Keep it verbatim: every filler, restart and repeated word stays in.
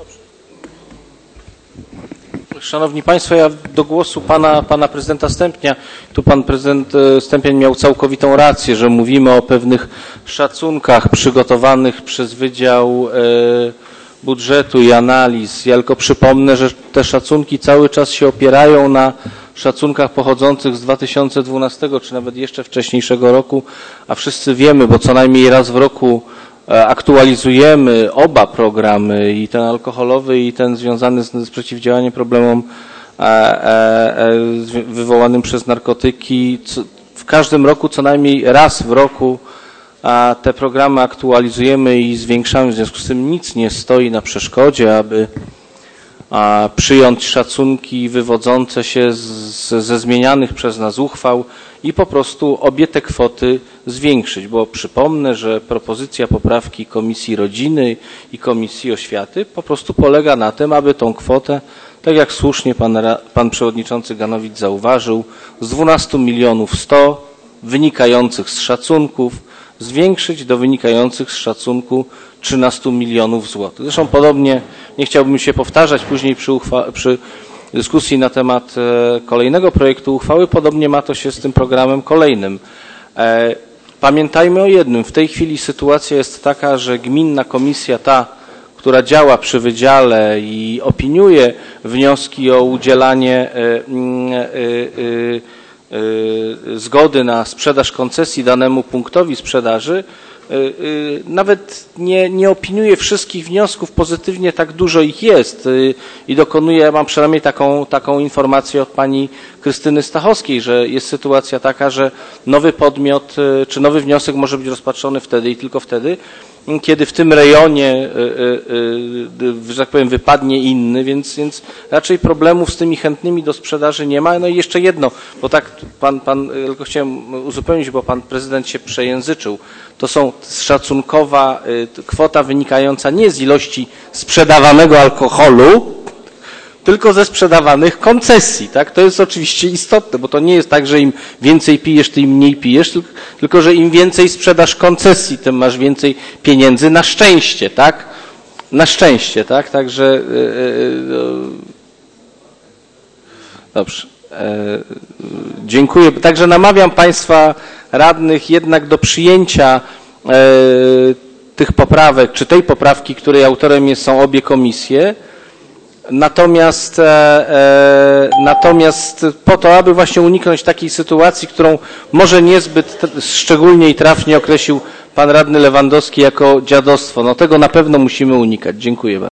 Szanowni Państwo, ja do głosu pana, pana prezydenta Stępnia. Tu pan prezydent Stępień miał całkowitą rację, że mówimy o pewnych szacunkach przygotowanych przez Wydział Budżetu i Analiz. Ja tylko przypomnę, że te szacunki cały czas się opierają na szacunkach pochodzących z dwa tysiące dwunastego czy nawet jeszcze wcześniejszego roku, a wszyscy wiemy, bo co najmniej raz w roku aktualizujemy oba programy, i ten alkoholowy, i ten związany z, z przeciwdziałaniem problemom e, e, wywołanym przez narkotyki. Co, w każdym roku co najmniej raz w roku a te programy aktualizujemy i zwiększamy. W związku z tym nic nie stoi na przeszkodzie, aby a, przyjąć szacunki wywodzące się z, ze zmienianych przez nas uchwał i po prostu obie te kwoty zwiększyć, bo przypomnę, że propozycja poprawki Komisji Rodziny i Komisji Oświaty po prostu polega na tym, aby tą kwotę, tak jak słusznie pan, pan przewodniczący Ganowicz zauważył, z dwunastu milionów sto wynikających z szacunków zwiększyć do wynikających z szacunku trzynastu milionów złotych. Zresztą podobnie, nie chciałbym się powtarzać później przy, uchwa- przy dyskusji na temat kolejnego projektu uchwały, podobnie ma to się z tym programem kolejnym. Pamiętajmy o jednym, w tej chwili sytuacja jest taka, że gminna komisja ta, która działa przy wydziale i opiniuje wnioski o udzielanie zgody na sprzedaż koncesji danemu punktowi sprzedaży, nawet nie, nie opiniuje wszystkich wniosków pozytywnie, tak dużo ich jest i dokonuje, ja mam przynajmniej taką, taką informację od pani Krystyny Stachowskiej, że jest sytuacja taka, że nowy podmiot czy nowy wniosek może być rozpatrzony wtedy i tylko wtedy, kiedy w tym rejonie, że tak powiem, wypadnie inny, więc, więc raczej problemów z tymi chętnymi do sprzedaży nie ma. No i jeszcze jedno, bo tak pan, pan tylko chciałem uzupełnić, bo pan prezydent się przejęzyczył. To są szacunkowa kwota wynikająca nie z ilości sprzedawanego alkoholu, tylko ze sprzedawanych koncesji, tak? To jest oczywiście istotne, bo to nie jest tak, że im więcej pijesz, tym mniej pijesz, tylko że im więcej sprzedasz koncesji, tym masz więcej pieniędzy, na szczęście, tak? Na szczęście, tak? Także yy, dobrze. Yy, dziękuję. Także namawiam Państwa radnych jednak do przyjęcia yy, tych poprawek, czy tej poprawki, której autorem jest, są obie komisje. Natomiast, e, e, natomiast po to, aby właśnie uniknąć takiej sytuacji, którą może niezbyt szczególnie i trafnie określił pan radny Lewandowski jako dziadostwo, no tego na pewno musimy unikać. Dziękuję bardzo.